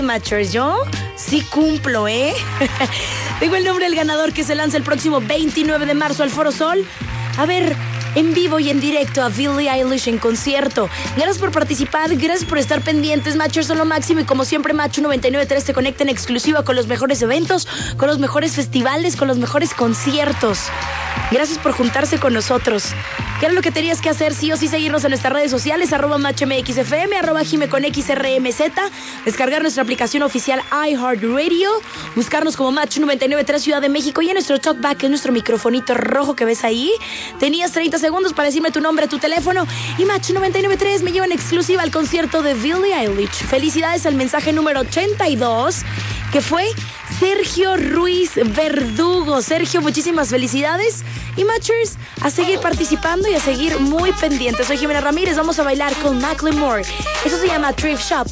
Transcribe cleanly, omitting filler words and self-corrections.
Matchers, yo sí cumplo, ¿eh? Tengo el nombre del ganador que se lanza el próximo 29 de marzo al Foro Sol. A ver, en vivo y en directo a Billie Eilish en concierto. Gracias por participar, gracias por estar pendientes. Matchers son lo máximo y como siempre Machu 99.3 te conecta en exclusiva con los mejores eventos, con los mejores festivales, con los mejores conciertos. Gracias por juntarse con nosotros. ¿Qué era lo que tenías que hacer? Sí o sí seguirnos en nuestras redes sociales, @MatchMXFM, @JimeConXRMZ, descargar nuestra aplicación oficial iHeartRadio, buscarnos como Match 99.3 Ciudad de México y en nuestro talkback, que es nuestro microfonito rojo que ves ahí. Tenías 30 segundos para decirme tu nombre, tu teléfono y Match 99.3 me lleva en exclusiva al concierto de Billie Eilish. Felicidades al mensaje número 82, que fue Sergio Ruiz Verdugo. Sergio, muchísimas felicidades. Y Matchers, a seguir participando y a seguir muy pendientes. Soy Jimena Ramírez, vamos a bailar con Macklemore. Eso se llama Thrift Shop.